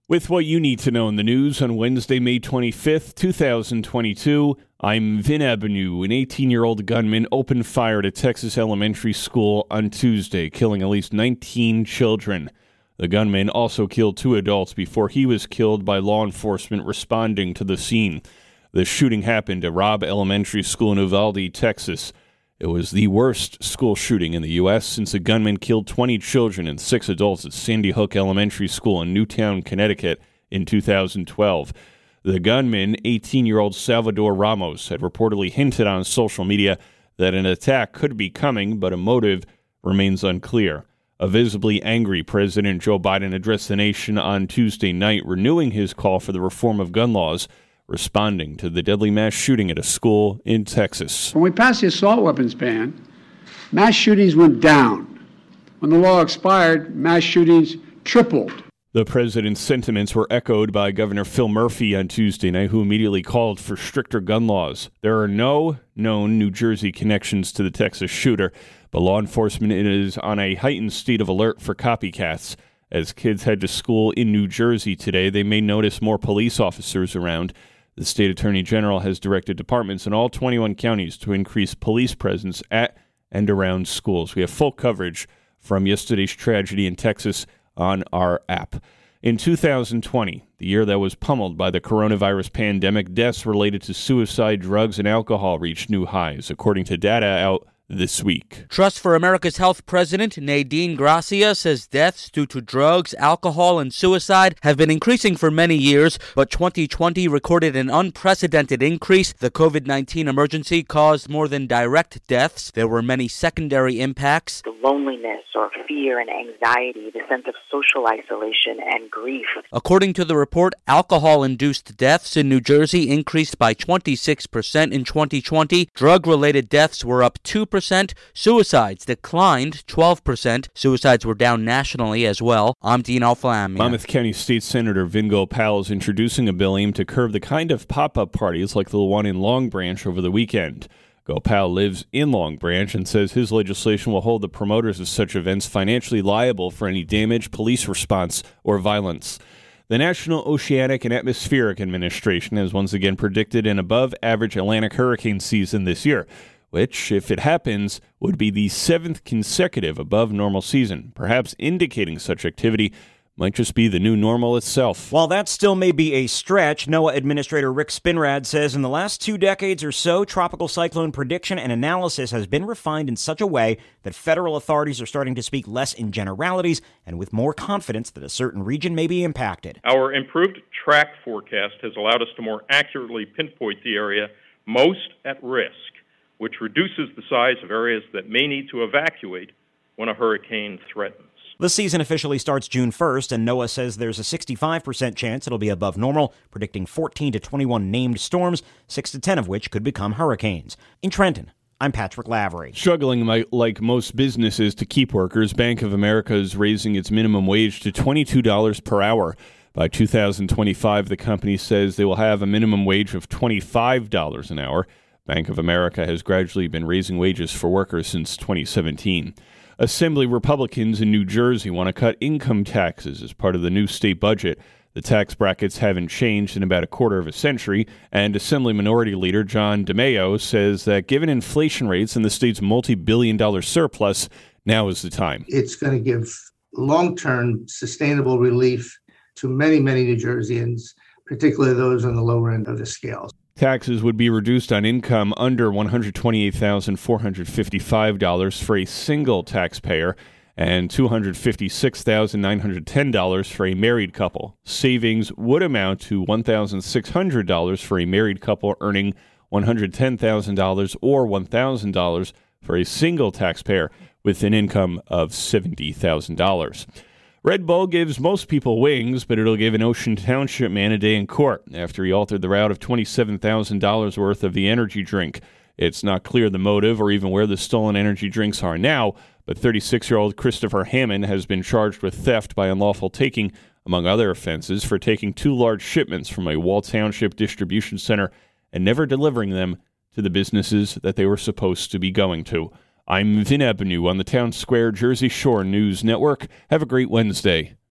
With what you need to know in the news on Wednesday, May 25th, 2022, I'm Vin Avenue. An 18-year-old gunman opened fire at a Texas elementary school on Tuesday, killing at least 19 children. The gunman also killed 2 adults before he was killed by law enforcement responding to the scene. The shooting happened at Robb Elementary School in Uvalde, Texas. It was the worst school shooting in the U.S. since a gunman killed 20 children and 6 adults at Sandy Hook Elementary School in Newtown, Connecticut in 2012. The gunman, 18-year-old Salvador Ramos, had reportedly hinted on social media that an attack could be coming, but a motive remains unclear. A visibly angry President Joe Biden addressed the nation on Tuesday night, renewing his call for the reform of gun laws, responding to the deadly mass shooting at a school in Texas. When we passed the assault weapons ban, mass shootings went down. When the law expired, mass shootings tripled. The president's sentiments were echoed by Governor Phil Murphy on Tuesday night, who immediately called for stricter gun laws. There are no known New Jersey connections to the Texas shooter, but law enforcement is on a heightened state of alert for copycats. As kids head to school in New Jersey today, they may notice more police officers around. The state attorney general has directed departments in all 21 counties to increase police presence at and around schools. We have full coverage from yesterday's tragedy in Texas on our app. In 2020, the year that was pummeled by the coronavirus pandemic, deaths related to suicide, drugs, and alcohol reached new highs, according to data out this week. Trust for America's Health President Nadine Gracia says deaths due to drugs, alcohol, and suicide have been increasing for many years, but 2020 recorded an unprecedented increase. The COVID-19 emergency caused more than direct deaths. There were many secondary impacts. The loneliness or fear and anxiety, the sense of social isolation and grief. According to the report, alcohol-induced deaths in New Jersey increased by 26% in 2020. Drug-related deaths were up 2%. Suicides declined 12%. Suicides were down nationally as well. I'm Dean Alflamia. Monmouth County State Senator Vin Gopal is introducing a bill aimed to curb the kind of pop-up parties like the one in Long Branch over the weekend. Gopal lives in Long Branch and says his legislation will hold the promoters of such events financially liable for any damage, police response, or violence. The National Oceanic and Atmospheric Administration has once again predicted an above-average Atlantic hurricane season this year, which, if it happens, would be the 7th consecutive above-normal season, perhaps indicating such activity might just be the new normal itself. While that still may be a stretch, NOAA Administrator Rick Spinrad says in the last 2 decades or so, tropical cyclone prediction and analysis has been refined in such a way that federal authorities are starting to speak less in generalities and with more confidence that a certain region may be impacted. Our improved track forecast has allowed us to more accurately pinpoint the area most at risk, which reduces the size of areas that may need to evacuate when a hurricane threatens. The season officially starts June 1st, and NOAA says there's a 65% chance it'll be above normal, predicting 14 to 21 named storms, 6 to 10 of which could become hurricanes. In Trenton, I'm Patrick Lavery. Struggling like most businesses to keep workers, Bank of America is raising its minimum wage to $22 per hour. By 2025, the company says they will have a minimum wage of $25 an hour. Bank of America has gradually been raising wages for workers since 2017. Assembly Republicans in New Jersey want to cut income taxes as part of the new state budget. The tax brackets haven't changed in about a quarter of a century, and Assembly Minority Leader John DeMaio says that given inflation rates and the state's multi-billion-dollar surplus, now is the time. It's going to give long-term sustainable relief to many, many New Jerseyans, particularly those on the lower end of the scale. Taxes would be reduced on income under $128,455 for a single taxpayer and $256,910 for a married couple. Savings would amount to $1,600 for a married couple earning $110,000 or $1,000 for a single taxpayer with an income of $70,000. Red Bull gives most people wings, but it'll give an Ocean Township man a day in court after he altered the route of $27,000 worth of the energy drink. It's not clear the motive or even where the stolen energy drinks are now, but 36-year-old Christopher Hammond has been charged with theft by unlawful taking, among other offenses, for taking 2 large shipments from a Wall Township distribution center and never delivering them to the businesses that they were supposed to be going to. I'm Vin Avenue on the Town Square Jersey Shore News Network. Have a great Wednesday.